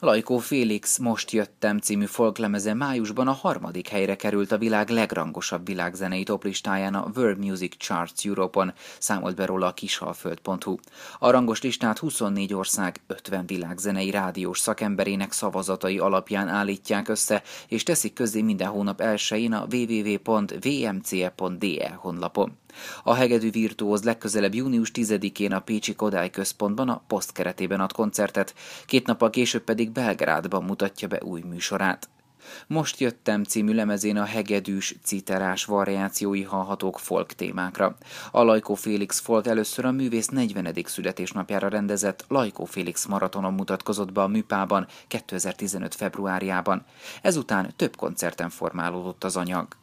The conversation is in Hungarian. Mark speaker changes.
Speaker 1: Lajkó Félix Most jöttem című folklemeze májusban a 3. helyre került a világ legrangosabb világzenei toplistáján a World Music Charts Europe-on, számolt be róla a kisalföld.hu. A rangos listát 24 ország 50 világzenei rádiós szakemberének szavazatai alapján állítják össze, és teszik közzé minden hónap 1-én a www.vmce.de honlapon. A hegedű virtuóz legközelebb június 10-én a pécsi Kodály Központban a Poszt keretében ad koncertet, 2 nappal később pedig Belgrádban mutatja be új műsorát. Most jöttem című lemezén a hegedűs, citerás variációi hallhatók folk témákra. A Lajkó Félix Folk először a művész 40. születésnapjára rendezett Lajkó Félix maratonon mutatkozott be a Műpában 2015. februárjában. Ezután több koncerten formálódott az anyag.